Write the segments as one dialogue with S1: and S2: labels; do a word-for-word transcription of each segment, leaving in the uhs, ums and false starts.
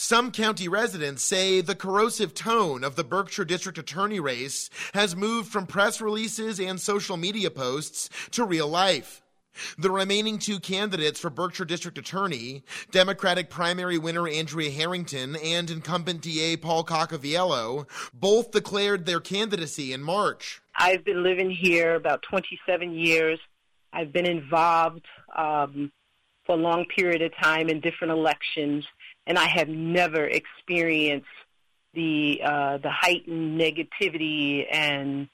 S1: Some county residents say the corrosive tone of the Berkshire District Attorney race has moved from press releases and social media posts to real life. The remaining two candidates for Berkshire District Attorney, Democratic primary winner Andrea Harrington and incumbent D A Paul Cocoviello, both declared their candidacy in March.
S2: I've been living here about twenty-seven years. I've been involved um, for a long period of time in different elections, and I have never experienced the uh, the heightened negativity and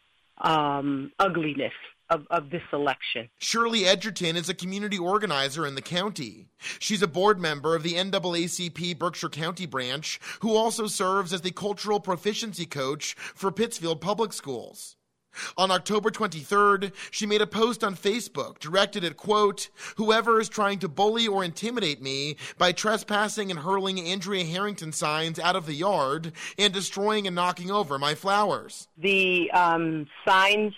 S2: um, ugliness Of, of this election.
S1: Shirley Edgerton is a community organizer in the county. She's a board member of the N double A C P Berkshire County branch, who also serves as the cultural proficiency coach for Pittsfield Public Schools. On October twenty-third, she made a post on Facebook directed at, quote, "Whoever is trying to bully or intimidate me by trespassing and hurling Andrea Harrington signs out of the yard and destroying and knocking over my flowers."
S2: The um, signs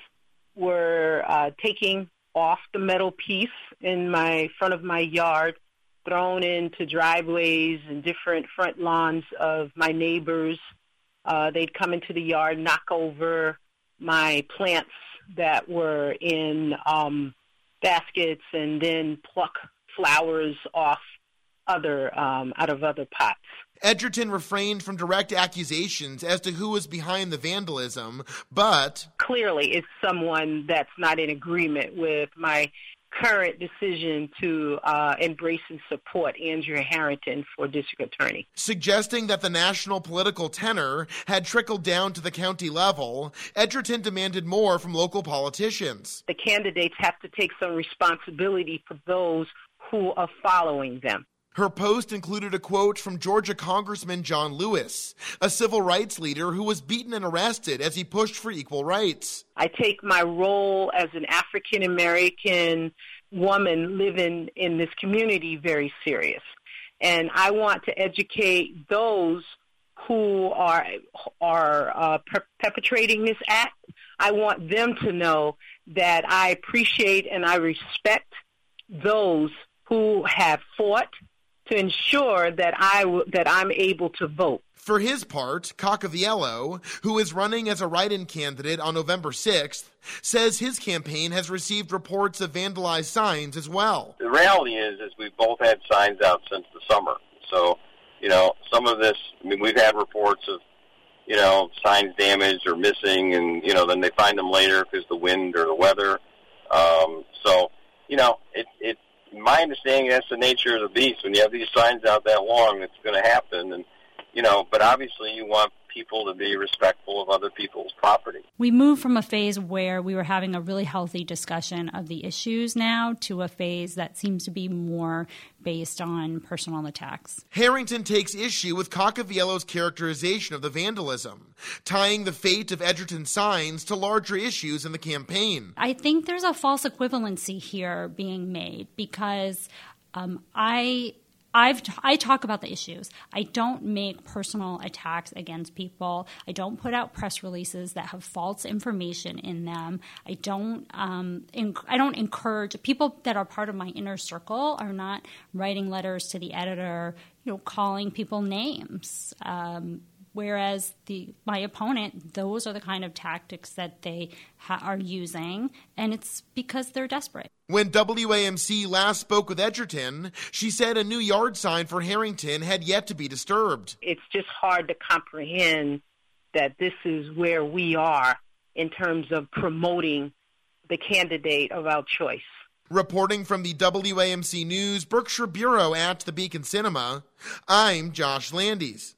S2: were uh, taking off the metal piece in my front of my yard, thrown into driveways and different front lawns of my neighbors. Uh, they'd come into the yard, knock over my plants that were in um, baskets, and then pluck flowers off other um, out of other pots.
S1: Edgerton refrained from direct accusations as to who was behind the vandalism, but
S2: clearly it's someone that's not in agreement with my current decision to uh, embrace and support Andrea Harrington for district attorney.
S1: Suggesting that the national political tenor had trickled down to the county level, Edgerton demanded more from local politicians.
S2: The candidates have to take some responsibility for those who are following them.
S1: Her post included a quote from Georgia Congressman John Lewis, a civil rights leader who was beaten and arrested as he pushed for equal rights.
S2: I take my role as an African-American woman living in this community very serious. And I want to educate those who are are uh, per- perpetrating this act. I want them to know that I appreciate and I respect those who have fought to ensure that I w- that I'm able to vote.
S1: For his part, Cocoviello, who is running as a write-in candidate on November sixth, says his campaign has received reports of vandalized signs as well.
S3: The reality is, is we've both had signs out since the summer. So, you know, some of this, I mean, we've had reports of, you know, signs damaged or missing, and, you know, then they find them later because the wind or the weather. Um, so, you know, it, it, my understanding, that's the nature of the beast. When you have these signs out that long, it's going to happen. And, you know, but obviously you want people to be respectful of other people's property.
S4: We moved from a phase where we were having a really healthy discussion of the issues now to a phase that seems to be more based on personal attacks.
S1: Harrington takes issue with Cocoviello's characterization of the vandalism, tying the fate of Edgerton's signs to larger issues in the campaign.
S4: I think there's a false equivalency here being made because um, I... I've, I talk about the issues. I don't make personal attacks against people. I don't put out press releases that have false information in them. I don't um, enc- I don't encourage people that are part of my inner circle are not writing letters to the editor, you know, calling people names. Um, whereas the my opponent, those are the kind of tactics that they ha- are using, and it's because they're desperate.
S1: When W A M C last spoke with Edgerton, she said a new yard sign for Harrington had yet to be disturbed.
S2: It's just hard to comprehend that this is where we are in terms of promoting the candidate of our choice.
S1: Reporting from the W A M C News Berkshire Bureau at the Beacon Cinema, I'm Josh Landis.